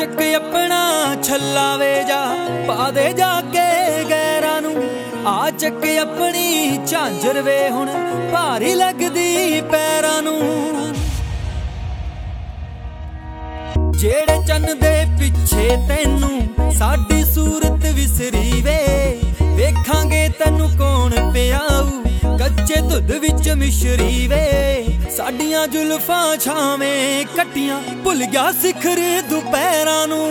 ਚੱਕ ਆਪਣਾ ਛੱਲਾ ਵੇ ਜਾ ਪਾ ਦੇ ਜਾ ਕੇ ਗੈਰਾਂ ਨੂੰ। ਆ ਚੱਕ ਆਪਣੀ ਝਾਂਜਰ ਵੇ ਹੁਣ ਭਾਰੀ ਲੱਗਦੀ ਪੈਰਾਂ ਨੂੰ। ਜਿਹੜੇ ਚੰਨ ਦੇ ਪਿੱਛੇ ਤੈਨੂੰ ਸਾਡੀ ਸੂਰਤ ਵਿਸਰੀ ਵੇ, ਵੇਖਾਂਗੇ ਤੈਨੂੰ ਕੌਣ ਪਿਆਊ ਕੱਚੇ ਦੁੱਧ ਵਿੱਚ ਮਿਸ਼ਰੀ ਵੇ। ਸਾਡੀਆਂ ਜ਼ੁਲਫਾਂ ਛਾਵੇਂ ਕੱਟੀਆਂ ਭੁੱਲ ਗਿਆ ਸਿਖਰ ਦੁਪਹਿਰਾਂ ਨੂੰ।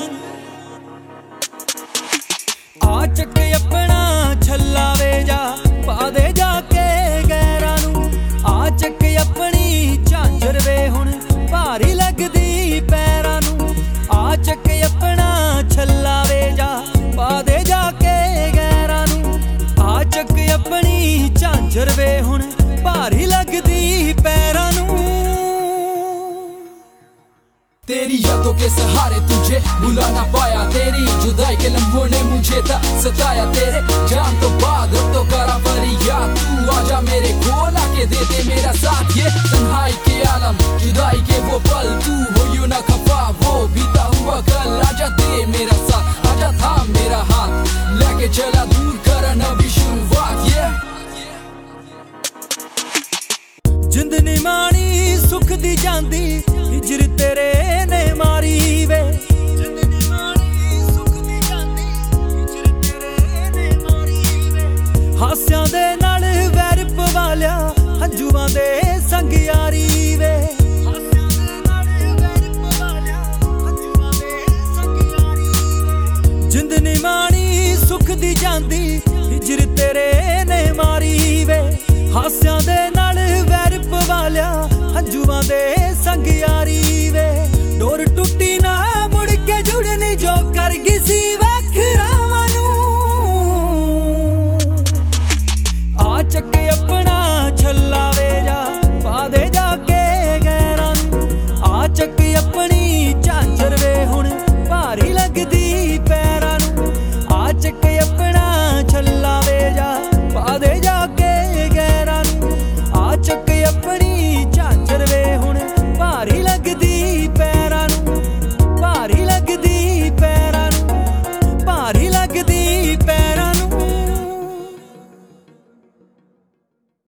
ਆ ਚੱਕ ਆਪਣਾ ਛੱਲਾ ਵੇ ਜਾ ਪਾ ਦੇ ਜਾ ਕੇ ਗੈਰਾਂ ਨੂੰ। ਆ ਚੱਕ ਆਪਣੀ ਝਾਂਜਰ ਵੇ ਹੁਣ ਭਾਰੀ ਲੱਗਦੀ ਪੈਰਾਂ ਨੂੰ। ਆ ਚੱਕ ਆਪਣਾ ਛੱਲਾ ਵੇ ਜਾ ਪਾ ਦੇ ਜਾ ਕੇ ਗੈਰਾਂ ਨੂੰ। ਆ ਚੱਕ ਆਪਣੀ ਝਾਂਜਰ ਵੇ ਹੁਣ ਭਾਰੀ ਲੱਗਦੀ ਪੈਰਾਂ ਨੂੰ। तेरी यादों के सहारे तुझे भुला ना पाया, तेरी जुदाई के लम्हों ने मुझे सताया। तेरे जान तो बाद अब तो करा फरियाद, तू आजा मेरे खोल आके दे दे मेरा साथ। ये तन्हाई के आलम जुदाई के वो पल, तू हो यूं ना खफा वो बीता हुआ कल। आजा दे मेरा साथ, आजा थाम मेरा हाथ, लेके चला दूर करन अभी शुरुआत। ये जिंद नी माणी सुख दी जांदी हिजर तेरे ने मारी वे। जिंद नी माणी सुख दी जांदी हिजर तेरे ने मारी वे। हास्यां दे नाल वैर पवा लिया हंजुआं दे संग यारी वे। हास्यां दे नाल वैर पवा लिया हंजुआं दे संग यारी वे। जिंद नी माणी सुख दी जांदी हिजर तेरे ने मारी वे। हास्यां दे नाल वैर पवा लिया हंजुआं दे संग यारी वे। डोर टुटी ना मुड़ के जुड़नी जो कर गई सी वखरावां नूं। आ चक अपना छल्ला वे जा पा दे जा के गैरां नूं। आ चक अपनी झांजर वे हुण भारी लगदी पैरां नूं। आ चक अपना छल्ला वे जा पा दे जा के गैरां नूं। आ चक अपनी